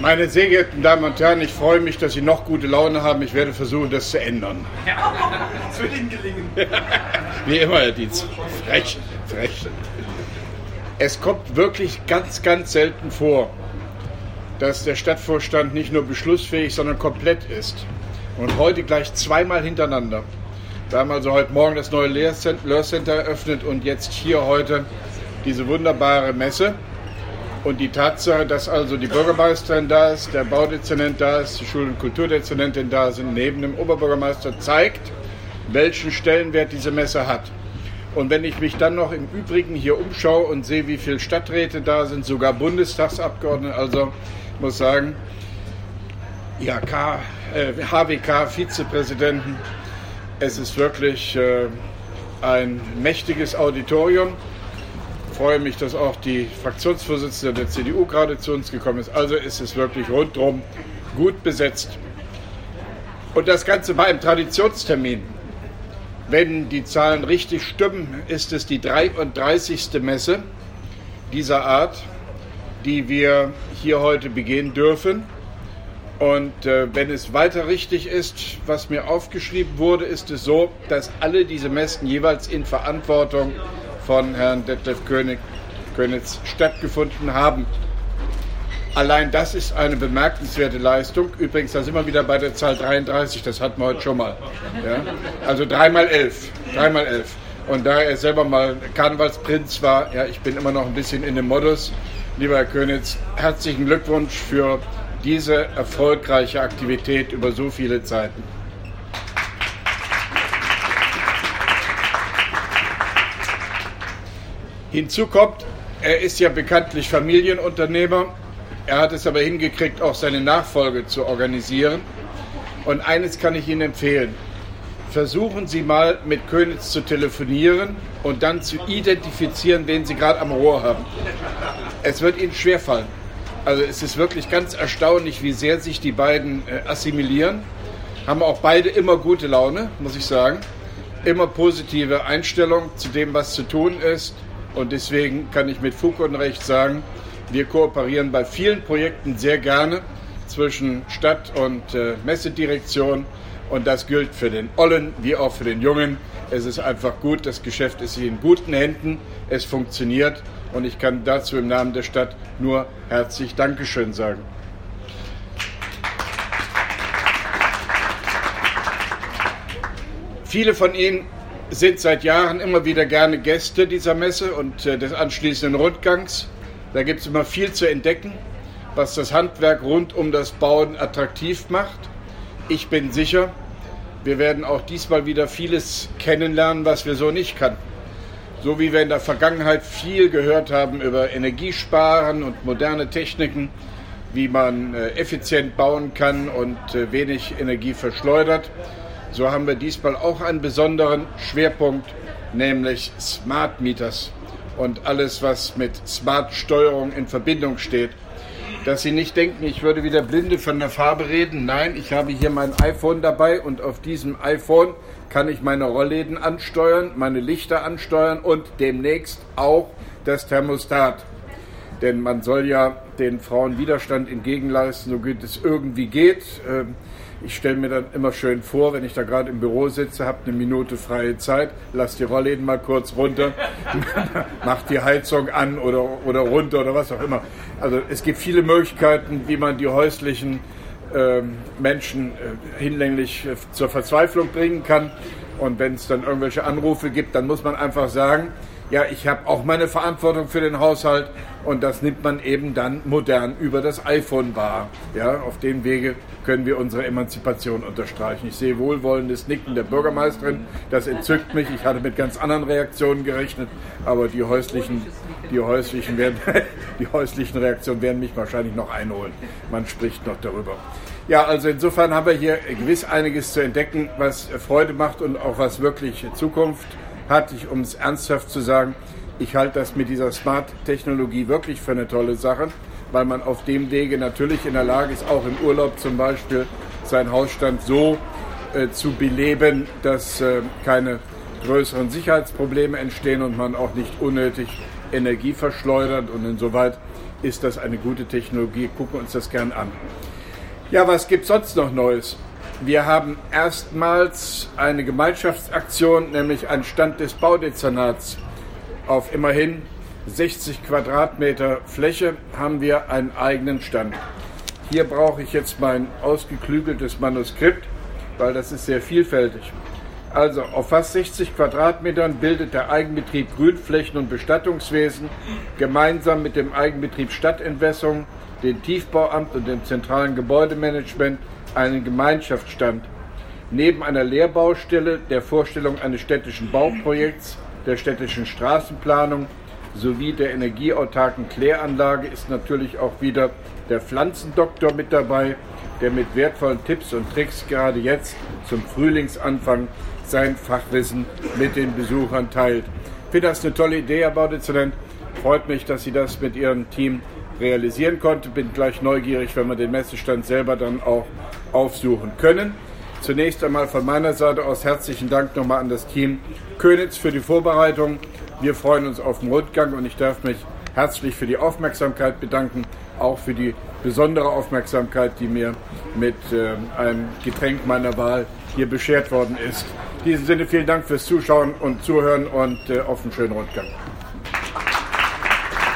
Meine sehr geehrten Damen und Herren, ich freue mich, dass Sie noch gute Laune haben. Ich werde versuchen, das zu ändern. Ja, das wird Ihnen gelingen. Wie immer, Herr Dietz. Frech. Es kommt wirklich ganz, ganz selten vor, dass der Stadtvorstand nicht nur beschlussfähig, sondern komplett ist. Und heute gleich zweimal hintereinander. Wir haben also heute Morgen das neue Lehrcenter eröffnet und jetzt hier heute diese wunderbare Messe. Und die Tatsache, dass also die Bürgermeisterin da ist, der Baudezernent da ist, die Schul- und Kulturdezernentin da sind, neben dem Oberbürgermeister, zeigt, welchen Stellenwert diese Messe hat. Und wenn ich mich dann noch im Übrigen hier umschaue und sehe, wie viele Stadträte da sind, sogar Bundestagsabgeordnete, also ich muss sagen, ja, HWK-Vizepräsidenten, es ist wirklich ein mächtiges Auditorium. Ich freue mich, dass auch die Fraktionsvorsitzende der CDU gerade zu uns gekommen ist. Also ist es wirklich rundherum gut besetzt. Und das Ganze bei einem Traditionstermin. Wenn die Zahlen richtig stimmen, ist es die 33. Messe dieser Art, die wir hier heute begehen dürfen. Und wenn es weiter richtig ist, was mir aufgeschrieben wurde, ist es so, dass alle diese Messen jeweils in Verantwortung von Herrn Detlef Könitz stattgefunden haben. Allein das ist eine bemerkenswerte Leistung. Übrigens, da sind wir wieder bei der Zahl 33, das hatten wir heute schon mal. Ja? Also 3 mal 11. Und da er selber mal Karnevalsprinz war, ja, ich bin immer noch ein bisschen in dem Modus. Lieber Herr Könitz, herzlichen Glückwunsch für diese erfolgreiche Aktivität über so viele Zeiten. Hinzu kommt, er ist ja bekanntlich Familienunternehmer. Er hat es aber hingekriegt, auch seine Nachfolge zu organisieren. Und eines kann ich Ihnen empfehlen. Versuchen Sie mal mit Könitz zu telefonieren und dann zu identifizieren, wen Sie gerade am Rohr haben. Es wird Ihnen schwerfallen. Also es ist wirklich ganz erstaunlich, wie sehr sich die beiden assimilieren. Haben auch beide immer gute Laune, muss ich sagen. Immer positive Einstellung zu dem, was zu tun ist. Und deswegen kann ich mit Fug und Recht sagen, wir kooperieren bei vielen Projekten sehr gerne zwischen Stadt- und Messedirektion. Und das gilt für den Ollen wie auch für den Jungen. Es ist einfach gut, das Geschäft ist in guten Händen, es funktioniert. Und ich kann dazu im Namen der Stadt nur herzlich Dankeschön sagen. Viele von Ihnen sind seit Jahren immer wieder gerne Gäste dieser Messe und des anschließenden Rundgangs. Da gibt es immer viel zu entdecken, was das Handwerk rund um das Bauen attraktiv macht. Ich bin sicher, wir werden auch diesmal wieder vieles kennenlernen, was wir so nicht kannten. So wie wir in der Vergangenheit viel gehört haben über Energiesparen und moderne Techniken, wie man effizient bauen kann und wenig Energie verschleudert, so haben wir diesmal auch einen besonderen Schwerpunkt, nämlich Smart Meters und alles, was mit Smart Steuerung in Verbindung steht. Dass Sie nicht denken, ich würde wieder blinde von der Farbe reden. Nein, ich habe hier mein iPhone dabei und auf diesem iPhone kann ich meine Rollläden ansteuern, meine Lichter ansteuern und demnächst auch das Thermostat. Denn man soll ja den Frauen Widerstand entgegenleisten, so gut es irgendwie geht. Ich stelle mir dann immer schön vor, wenn ich da gerade im Büro sitze, habe eine Minute freie Zeit, lass die Rollläden mal kurz runter, mach die Heizung an oder runter oder was auch immer. Also es gibt viele Möglichkeiten, wie man die häuslichen Menschen hinlänglich zur Verzweiflung bringen kann. Und wenn es dann irgendwelche Anrufe gibt, dann muss man einfach sagen, ja, ich habe auch meine Verantwortung für den Haushalt und das nimmt man eben dann modern über das iPhone wahr. Ja, auf dem Wege können wir unsere Emanzipation unterstreichen. Ich sehe wohlwollendes Nicken der Bürgermeisterin, das entzückt mich. Ich hatte mit ganz anderen Reaktionen gerechnet, aber die häuslichen Reaktionen werden mich wahrscheinlich noch einholen. Man spricht noch darüber. Ja, also insofern haben wir hier gewiss einiges zu entdecken, was Freude macht und auch was wirklich Zukunft hat. Um es ernsthaft zu sagen, ich halte das mit dieser Smart-Technologie wirklich für eine tolle Sache, weil man auf dem Wege natürlich in der Lage ist, auch im Urlaub zum Beispiel seinen Hausstand so zu beleben, dass keine größeren Sicherheitsprobleme entstehen und man auch nicht unnötig Energie verschleudert. Und insoweit ist das eine gute Technologie. Gucken wir uns das gern an. Ja, was gibt es sonst noch Neues? Wir haben erstmals eine Gemeinschaftsaktion, nämlich einen Stand des Baudezernats. Auf immerhin 60 Quadratmeter Fläche haben wir einen eigenen Stand. Hier brauche ich jetzt mein ausgeklügeltes Manuskript, weil das ist sehr vielfältig. Also auf fast 60 Quadratmetern bildet der Eigenbetrieb Grünflächen- und Bestattungswesen gemeinsam mit dem Eigenbetrieb Stadtentwässerung, dem Tiefbauamt und dem zentralen Gebäudemanagement einen Gemeinschaftsstand. Neben einer Lehrbaustelle, der Vorstellung eines städtischen Bauprojekts, der städtischen Straßenplanung sowie der energieautarken Kläranlage ist natürlich auch wieder der Pflanzendoktor mit dabei, der mit wertvollen Tipps und Tricks gerade jetzt zum Frühlingsanfang sein Fachwissen mit den Besuchern teilt. Ich finde das eine tolle Idee, Herr Baudezernent. Freut mich, dass Sie das mit Ihrem Team realisieren konnten. Bin gleich neugierig, wenn wir den Messestand selber dann auch aufsuchen können. Zunächst einmal von meiner Seite aus herzlichen Dank nochmal an das Team Köniz für die Vorbereitung. Wir freuen uns auf den Rundgang und ich darf mich herzlich für die Aufmerksamkeit bedanken, auch für die besondere Aufmerksamkeit, die mir mit einem Getränk meiner Wahl hier beschert worden ist. In diesem Sinne vielen Dank fürs Zuschauen und Zuhören und auf einen schönen Rundgang.